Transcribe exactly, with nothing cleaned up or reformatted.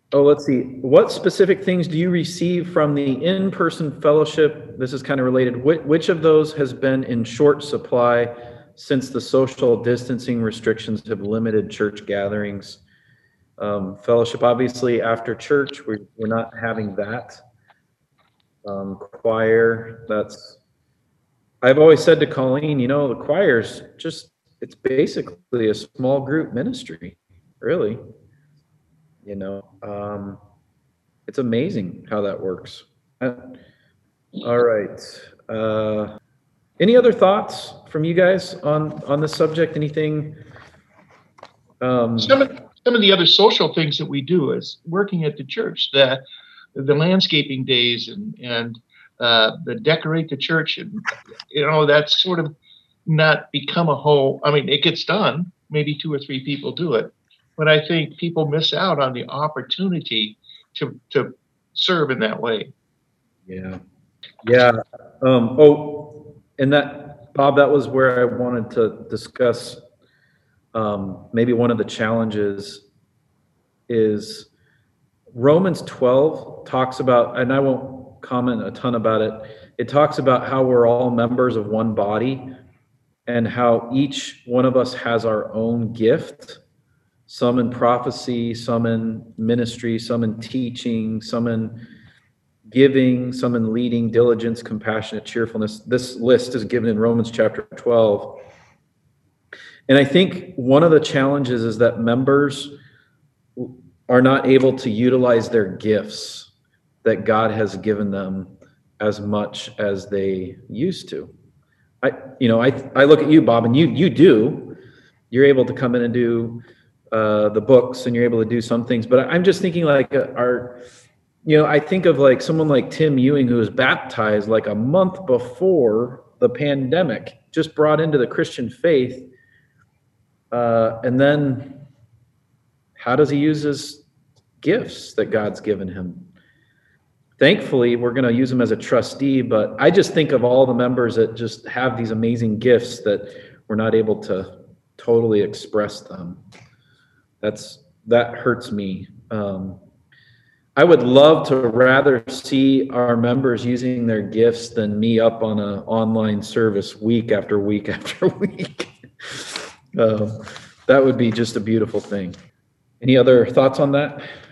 Oh, let's see. What specific things do you receive from the in-person fellowship? This is kind of related. Which, which of those has been in short supply since the social distancing restrictions have limited church gatherings? Um, fellowship, obviously, after church, we're, we're not having that. Um, choir, that's, I've always said to Colleen, you know, the choir's just, it's basically a small group ministry, really. You know, um, it's amazing how that works. Uh, all right. Uh, any other thoughts from you guys on on this subject? Anything? Um, some of, some of the other social things that we do is working at the church, the the landscaping days and and uh, the decorate the church, and you know that's sort of not become a whole. I mean, it gets done. Maybe two or three people do it, but I think people miss out on the opportunity to to serve in that way. Yeah. Yeah. Um, oh, and that, Bob, that was where I wanted to discuss. Um, maybe one of the challenges is Romans twelve talks about, and I won't comment a ton about it. It talks about how we're all members of one body and how each one of us has our own gift, some in prophecy, some in ministry, some in teaching, some in giving, some in leading, diligence, compassionate, cheerfulness. This list is given in Romans chapter twelve. And I think one of the challenges is that members are not able to utilize their gifts that God has given them as much as they used to. I, you know, I, I look at you, Bob, and you, you do. You're able to come in and do uh, the books, and you're able to do some things. But I'm just thinking, like, uh, our, you know, I think of like someone like Tim Ewing, who was baptized like a month before the pandemic, just brought into the Christian faith, uh, and then how does he use his gifts that God's given him? Thankfully, we're going to use him as a trustee, but I just think of all the members that just have these amazing gifts that we're not able to totally express them. That's, that hurts me. Um, I would love to rather see our members using their gifts than me up on an online service week after week after week. uh, that would be just a beautiful thing. Any other thoughts on that?